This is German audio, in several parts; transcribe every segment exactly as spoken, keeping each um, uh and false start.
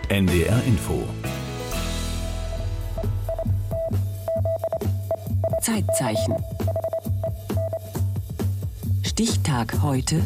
N D R Info. Zeitzeichen. Stichtag heute.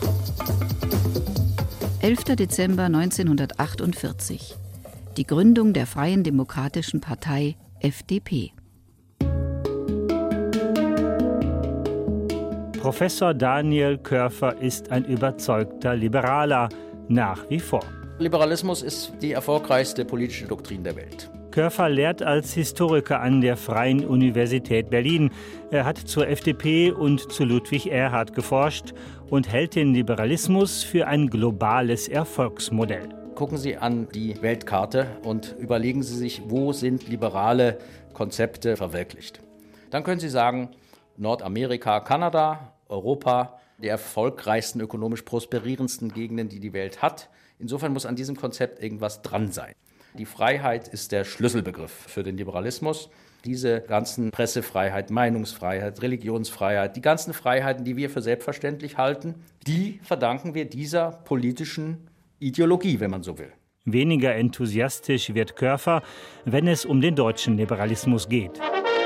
elfter Dezember neunzehnhundertachtundvierzig. Die Gründung der Freien Demokratischen Partei F D P. Professor Daniel Körfer ist ein überzeugter Liberaler, nach wie vor. Liberalismus ist die erfolgreichste politische Doktrin der Welt. Körfer lehrt als Historiker an der Freien Universität Berlin. Er hat zur F D P und zu Ludwig Erhard geforscht und hält den Liberalismus für ein globales Erfolgsmodell. Gucken Sie an die Weltkarte und überlegen Sie sich, wo sind liberale Konzepte verwirklicht. Dann können Sie sagen, Nordamerika, Kanada, Europa, die erfolgreichsten, ökonomisch prosperierendsten Gegenden, die die Welt hat. Insofern muss an diesem Konzept irgendwas dran sein. Die Freiheit ist der Schlüsselbegriff für den Liberalismus. Diese ganzen Pressefreiheit, Meinungsfreiheit, Religionsfreiheit, die ganzen Freiheiten, die wir für selbstverständlich halten, die verdanken wir dieser politischen Ideologie, wenn man so will. Weniger enthusiastisch wird Körfer, wenn es um den deutschen Liberalismus geht.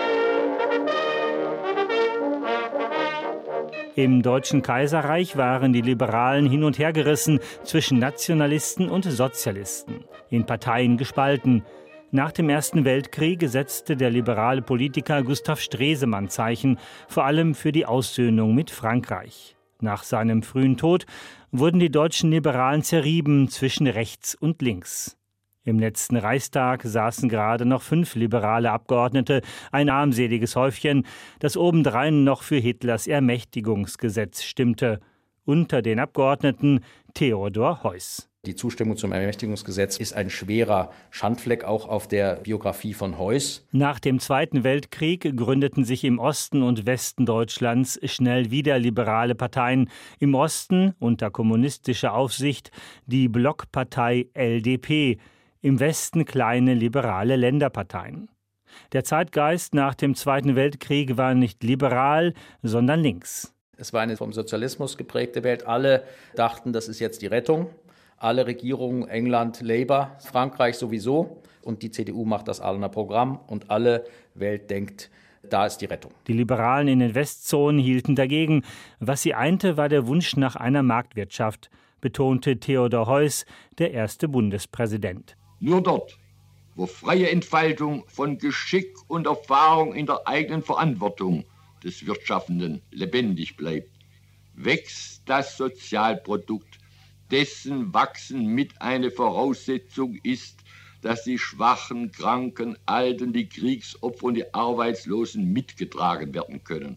Im Deutschen Kaiserreich waren die Liberalen hin und her gerissen zwischen Nationalisten und Sozialisten, in Parteien gespalten. Nach dem Ersten Weltkrieg setzte der liberale Politiker Gustav Stresemann Zeichen, vor allem für die Aussöhnung mit Frankreich. Nach seinem frühen Tod wurden die deutschen Liberalen zerrieben zwischen rechts und links. Im letzten Reichstag saßen gerade noch fünf liberale Abgeordnete, ein armseliges Häufchen, das obendrein noch für Hitlers Ermächtigungsgesetz stimmte. Unter den Abgeordneten Theodor Heuss. Die Zustimmung zum Ermächtigungsgesetz ist ein schwerer Schandfleck auch auf der Biografie von Heuss. Nach dem Zweiten Weltkrieg gründeten sich im Osten und Westen Deutschlands schnell wieder liberale Parteien. Im Osten unter kommunistischer Aufsicht die Blockpartei L D P. Im Westen kleine liberale Länderparteien. Der Zeitgeist nach dem Zweiten Weltkrieg war nicht liberal, sondern links. Es war eine vom Sozialismus geprägte Welt. Alle dachten, das ist jetzt die Rettung. Alle Regierungen, England, Labour, Frankreich sowieso. Und die C D U macht das Ahlener Programm. Und alle Welt denkt, da ist die Rettung. Die Liberalen in den Westzonen hielten dagegen. Was sie einte, war der Wunsch nach einer Marktwirtschaft, betonte Theodor Heuss, der erste Bundespräsident. Nur dort, wo freie Entfaltung von Geschick und Erfahrung in der eigenen Verantwortung des Wirtschaftenden lebendig bleibt, wächst das Sozialprodukt, dessen Wachsen mit eine Voraussetzung ist, dass die Schwachen, Kranken, Alten, die Kriegsopfer und die Arbeitslosen mitgetragen werden können.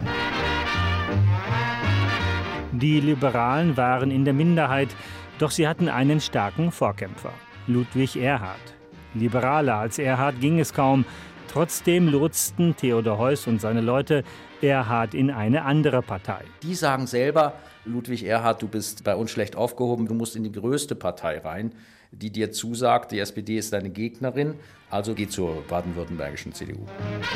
Die Liberalen waren in der Minderheit, doch sie hatten einen starken Vorkämpfer. Ludwig Erhard. Liberaler als Erhard ging es kaum. Trotzdem lotsten Theodor Heuss und seine Leute Erhard in eine andere Partei. Die sagen selber, Ludwig Erhard, du bist bei uns schlecht aufgehoben, du musst in die größte Partei rein, die dir zusagt, die S P D ist deine Gegnerin, also geh zur baden-württembergischen C D U.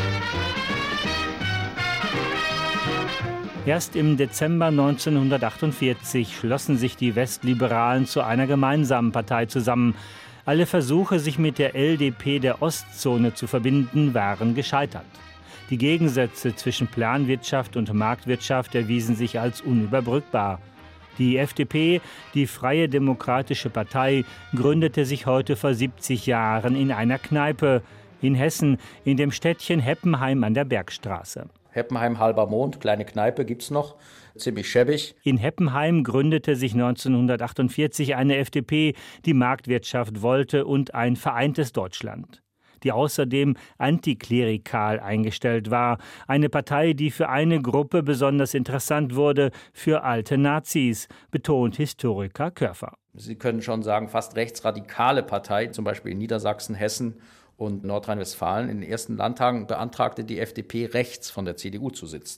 Erst im Dezember neunzehnhundertachtundvierzig schlossen sich die Westliberalen zu einer gemeinsamen Partei zusammen. Alle Versuche, sich mit der L D P der Ostzone zu verbinden, waren gescheitert. Die Gegensätze zwischen Planwirtschaft und Marktwirtschaft erwiesen sich als unüberbrückbar. Die F D P, die Freie Demokratische Partei, gründete sich heute vor siebzig Jahren in einer Kneipe in Hessen, in dem Städtchen Heppenheim an der Bergstraße. Heppenheim, halber Mond, kleine Kneipe gibt's noch, ziemlich schäbig. In Heppenheim gründete sich neunzehnhundertachtundvierzig eine F D P, die Marktwirtschaft wollte und ein vereintes Deutschland, die außerdem antiklerikal eingestellt war. Eine Partei, die für eine Gruppe besonders interessant wurde, für alte Nazis, betont Historiker Körfer. Sie können schon sagen, fast rechtsradikale Partei, zum Beispiel in Niedersachsen, Hessen und Nordrhein-Westfalen. In den ersten Landtagen beantragte die F D P, rechts von der C D U zu sitzen.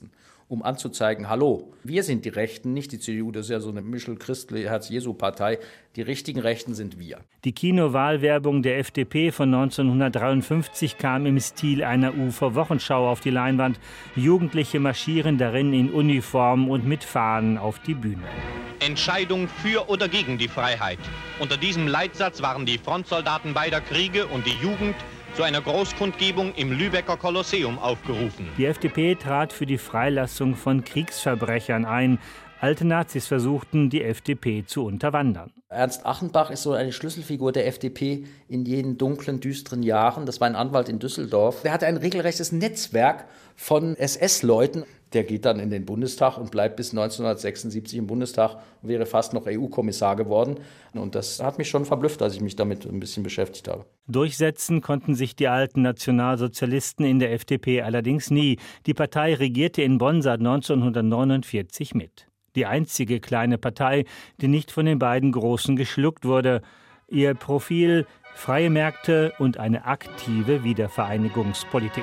um anzuzeigen, hallo, wir sind die Rechten, nicht die C D U, das ist ja so eine Michel-Christli-Herz-Jesu-Partei. Die richtigen Rechten sind wir. Die Kinowahlwerbung der F D P von neunzehnhundertdreiundfünfzig kam im Stil einer U F O-Wochenschau auf die Leinwand. Jugendliche marschieren darin in Uniform und mit Fahnen auf die Bühne. Entscheidung für oder gegen die Freiheit. Unter diesem Leitsatz waren die Frontsoldaten beider Kriege und die Jugend zu einer Großkundgebung im Lübecker Kolosseum aufgerufen. Die F D P trat für die Freilassung von Kriegsverbrechern ein. Alte Nazis versuchten, die F D P zu unterwandern. Ernst Achenbach ist so eine Schlüsselfigur der F D P in jenen dunklen, düsteren Jahren. Das war ein Anwalt in Düsseldorf. Der hatte ein regelrechtes Netzwerk von S S-Leuten. Der geht dann in den Bundestag und bleibt bis neunzehnhundertsechsundsiebzig im Bundestag und wäre fast noch E U-Kommissar geworden. Und das hat mich schon verblüfft, als ich mich damit ein bisschen beschäftigt habe. Durchsetzen konnten sich die alten Nationalsozialisten in der F D P allerdings nie. Die Partei regierte in Bonn seit neunzehnhundertneunundvierzig mit. Die einzige kleine Partei, die nicht von den beiden Großen geschluckt wurde. Ihr Profil: freie Märkte und eine aktive Wiedervereinigungspolitik.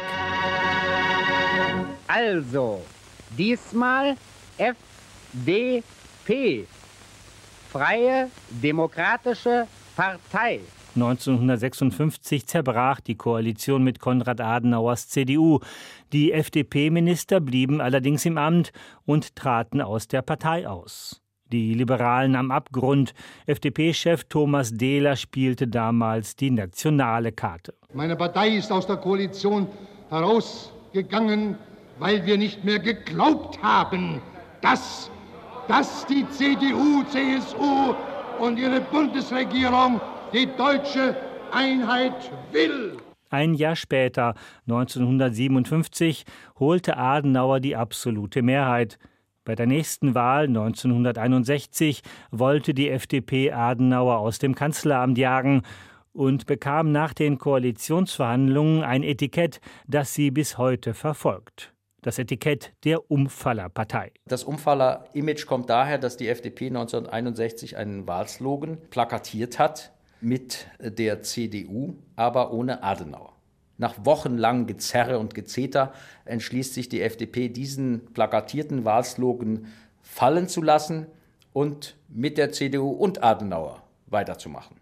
Also, diesmal F D P, Freie Demokratische Partei. neunzehnhundertsechsundfünfzig zerbrach die Koalition mit Konrad Adenauers C D U. Die F D P-Minister blieben allerdings im Amt und traten aus der Partei aus. Die Liberalen am Abgrund. F D P-Chef Thomas Dehler spielte damals die nationale Karte. Meine Partei ist aus der Koalition herausgegangen, weil wir nicht mehr geglaubt haben, dass, dass die C D U, C S U und ihre Bundesregierung die deutsche Einheit will. Ein Jahr später, neunzehnhundertsiebenundfünfzig, holte Adenauer die absolute Mehrheit. Bei der nächsten Wahl neunzehnhunderteinundsechzig wollte die F D P Adenauer aus dem Kanzleramt jagen und bekam nach den Koalitionsverhandlungen ein Etikett, das sie bis heute verfolgt. Das Etikett der Umfallerpartei. Das Umfaller-Image kommt daher, dass die F D P neunzehnhunderteinundsechzig einen Wahlslogan plakatiert hat mit der C D U, aber ohne Adenauer. Nach wochenlangem Gezerre und Gezeter entschließt sich die F D P, diesen plakatierten Wahlslogan fallen zu lassen und mit der C D U und Adenauer weiterzumachen.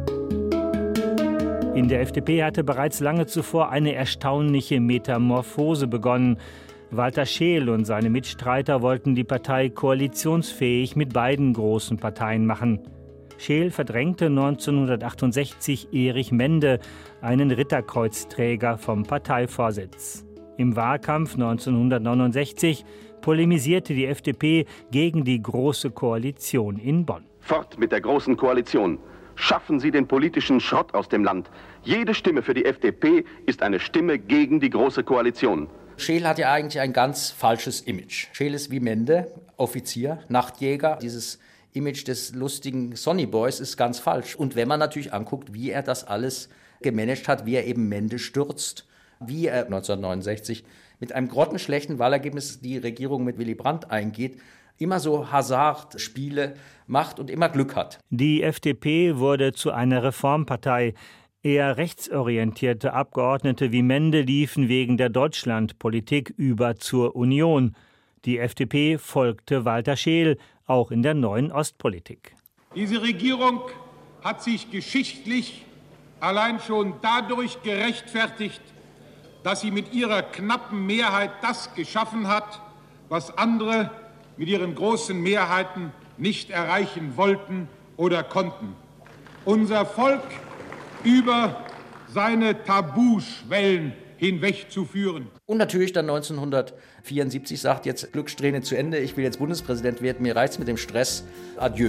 In der F D P hatte bereits lange zuvor eine erstaunliche Metamorphose begonnen. Walter Scheel und seine Mitstreiter wollten die Partei koalitionsfähig mit beiden großen Parteien machen. Scheel verdrängte neunzehnhundertachtundsechzig Erich Mende, einen Ritterkreuzträger, vom Parteivorsitz. Im Wahlkampf neunzehnhundertneunundsechzig polemisierte die F D P gegen die Große Koalition in Bonn. Fort mit der Großen Koalition. Schaffen Sie den politischen Schrott aus dem Land. Jede Stimme für die F D P ist eine Stimme gegen die Große Koalition. Scheel hat ja eigentlich ein ganz falsches Image. Scheel ist wie Mende, Offizier, Nachtjäger. Dieses Image des lustigen Sonnyboys ist ganz falsch. Und wenn man natürlich anguckt, wie er das alles gemanagt hat, wie er eben Mende stürzt, wie er neunzehnhundertneunundsechzig mit einem grottenschlechten Wahlergebnis die Regierung mit Willy Brandt eingeht, immer so Hasardspiele macht und immer Glück hat. Die F D P wurde zu einer Reformpartei. Eher rechtsorientierte Abgeordnete wie Mende liefen wegen der Deutschlandpolitik über zur Union. Die F D P folgte Walter Scheel, auch in der neuen Ostpolitik. Diese Regierung hat sich geschichtlich allein schon dadurch gerechtfertigt, dass sie mit ihrer knappen Mehrheit das geschaffen hat, was andere mit ihren großen Mehrheiten nicht erreichen wollten oder konnten. Unser Volk über seine Tabuschwellen hinwegzuführen. Und natürlich dann neunzehnhundertvierundsiebzig sagt, jetzt Glückssträhne zu Ende, ich will jetzt Bundespräsident werden, mir reicht's mit dem Stress, adieu.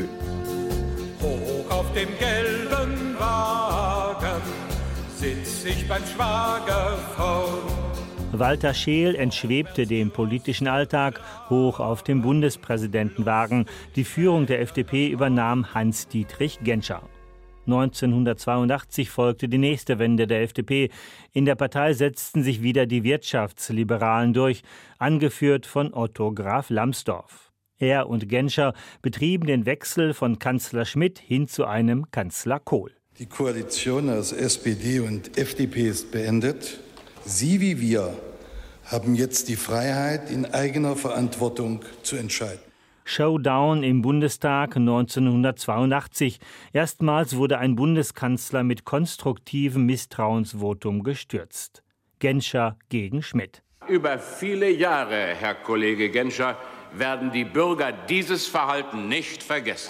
Hoch auf dem gelben Wagen sitz ich beim Schwagerfrauen. Walter Scheel entschwebte dem politischen Alltag hoch auf dem Bundespräsidentenwagen. Die Führung der F D P übernahm Hans-Dietrich Genscher. neunzehnhundertzweiundachtzig folgte die nächste Wende der F D P. In der Partei setzten sich wieder die Wirtschaftsliberalen durch, angeführt von Otto Graf Lambsdorff. Er und Genscher betrieben den Wechsel von Kanzler Schmidt hin zu einem Kanzler Kohl. Die Koalition aus S P D und F D P ist beendet. Sie wie wir haben jetzt die Freiheit, in eigener Verantwortung zu entscheiden. Showdown im Bundestag neunzehnhundertzweiundachtzig. Erstmals wurde ein Bundeskanzler mit konstruktivem Misstrauensvotum gestürzt. Genscher gegen Schmidt. Über viele Jahre, Herr Kollege Genscher, werden die Bürger dieses Verhalten nicht vergessen.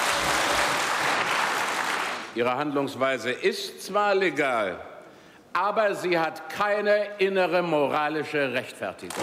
Ihre Handlungsweise ist zwar legal, aber sie hat keine innere moralische Rechtfertigung.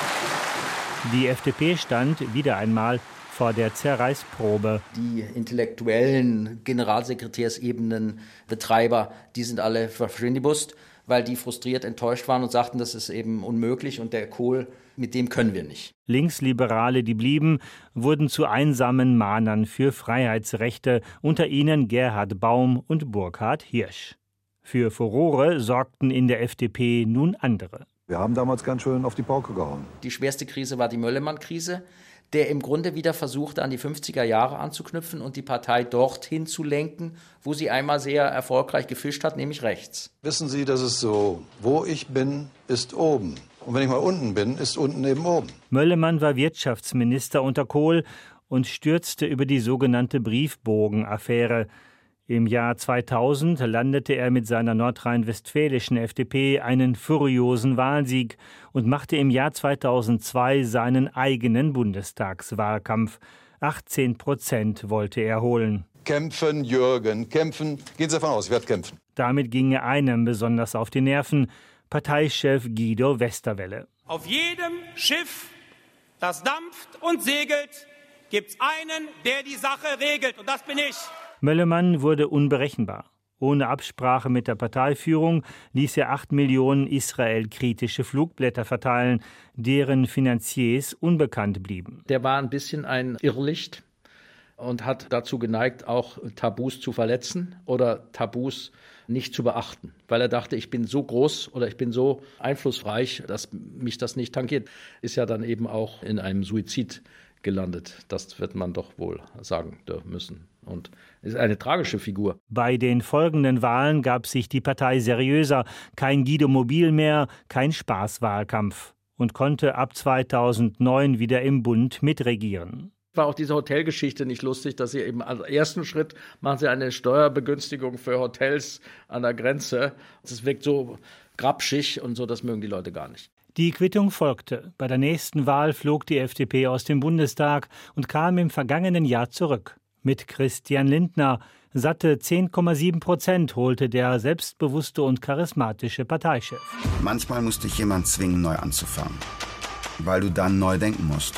Die F D P stand wieder einmal vor der Zerreißprobe. Die intellektuellen Generalsekretärsebenen, Betreiber, die sind alle verschwindibust, weil die frustriert enttäuscht waren und sagten, das ist eben unmöglich und der Kohl, mit dem können wir nicht. Linksliberale, die blieben, wurden zu einsamen Mahnern für Freiheitsrechte, unter ihnen Gerhard Baum und Burkhard Hirsch. Für Furore sorgten in der F D P nun andere. Wir haben damals ganz schön auf die Pauke gehauen. Die schwerste Krise war die Möllemann-Krise, der im Grunde wieder versuchte, an die fünfziger Jahre anzuknüpfen und die Partei dorthin zu lenken, wo sie einmal sehr erfolgreich gefischt hat, nämlich rechts. Wissen Sie, das ist so, wo ich bin, ist oben. Und wenn ich mal unten bin, ist unten eben oben. Möllemann war Wirtschaftsminister unter Kohl und stürzte über die sogenannte Briefbogen-Affäre. Im Jahr zweitausend landete er mit seiner nordrhein-westfälischen F D P einen furiosen Wahlsieg und machte im Jahr zweitausendzwei seinen eigenen Bundestagswahlkampf. achtzehn Prozent wollte er holen. Kämpfen, Jürgen, kämpfen. Gehen Sie davon aus, ich werde kämpfen. Damit ging er einem besonders auf die Nerven, Parteichef Guido Westerwelle. Auf jedem Schiff, das dampft und segelt, gibt's einen, der die Sache regelt. Und das bin ich. Möllemann wurde unberechenbar. Ohne Absprache mit der Parteiführung ließ er acht Millionen Israel-kritische Flugblätter verteilen, deren Finanziers unbekannt blieben. Der war ein bisschen ein Irrlicht und hat dazu geneigt, auch Tabus zu verletzen oder Tabus nicht zu beachten, weil er dachte, ich bin so groß oder ich bin so einflussreich, dass mich das nicht tangiert. Ist ja dann eben auch in einem Suizid gelandet. Das wird man doch wohl sagen müssen. Und ist eine tragische Figur. Bei den folgenden Wahlen gab sich die Partei seriöser. Kein Guido Mobil mehr, kein Spaßwahlkampf. Und konnte ab zweitausendneun wieder im Bund mitregieren. War auch diese Hotelgeschichte nicht lustig, dass sie eben als ersten Schritt machen sie eine Steuerbegünstigung für Hotels an der Grenze. Das wirkt so grapschig und so, das mögen die Leute gar nicht. Die Quittung folgte. Bei der nächsten Wahl flog die F D P aus dem Bundestag und kam im vergangenen Jahr zurück. Mit Christian Lindner. Satte zehn Komma sieben Prozent holte der selbstbewusste und charismatische Parteichef. Manchmal muss dich jemand zwingen, neu anzufangen, weil du dann neu denken musst.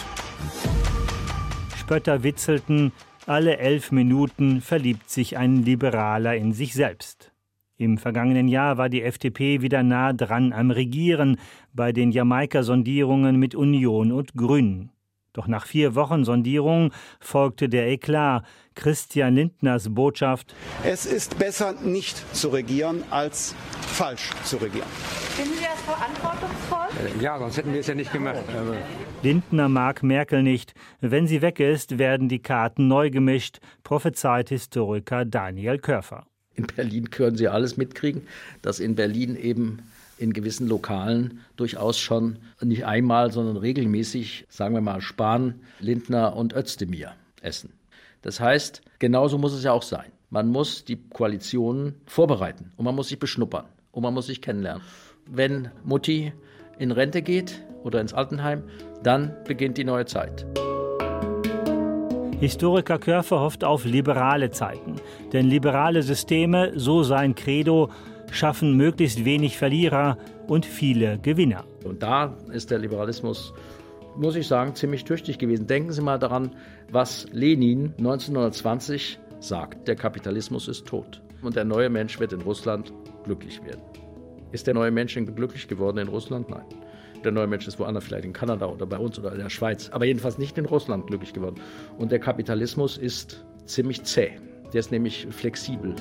Spötter witzelten, alle elf Minuten verliebt sich ein Liberaler in sich selbst. Im vergangenen Jahr war die F D P wieder nah dran am Regieren bei den Jamaika-Sondierungen mit Union und Grünen. Doch nach vier Wochen Sondierung folgte der Eklat. Christian Lindners Botschaft: Es ist besser, nicht zu regieren, als falsch zu regieren. Finden Sie das verantwortungsvoll? Ja, sonst hätten wir es ja nicht gemacht. Lindner mag Merkel nicht. Wenn sie weg ist, werden die Karten neu gemischt, prophezeit Historiker Daniel Körfer. In Berlin können Sie alles mitkriegen, dass in Berlin eben in gewissen Lokalen durchaus schon nicht einmal, sondern regelmäßig, sagen wir mal, Spahn, Lindner und Özdemir essen. Das heißt, genauso muss es ja auch sein. Man muss die Koalitionen vorbereiten und man muss sich beschnuppern und man muss sich kennenlernen. Wenn Mutti in Rente geht oder ins Altenheim, dann beginnt die neue Zeit. Historiker Körfer hofft auf liberale Zeiten. Denn liberale Systeme, so sein Credo, schaffen möglichst wenig Verlierer und viele Gewinner. Und da ist der Liberalismus, muss ich sagen, ziemlich tüchtig gewesen. Denken Sie mal daran, was Lenin neunzehnhundertzwanzig sagt. Der Kapitalismus ist tot und der neue Mensch wird in Russland glücklich werden. Ist der neue Mensch glücklich geworden in Russland? Nein. Der neue Mensch ist woanders, vielleicht in Kanada oder bei uns oder in der Schweiz, aber jedenfalls nicht in Russland glücklich geworden. Und der Kapitalismus ist ziemlich zäh. Der ist nämlich flexibel.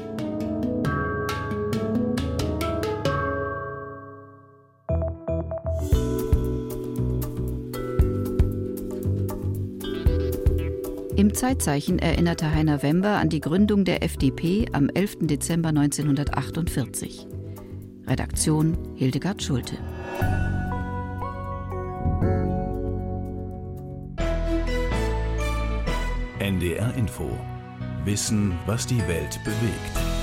Im Zeitzeichen erinnerte Heiner Wember an die Gründung der F D P am elften Dezember neunzehnhundertachtundvierzig. Redaktion Hildegard Schulte. N D R Info. Wissen, was die Welt bewegt.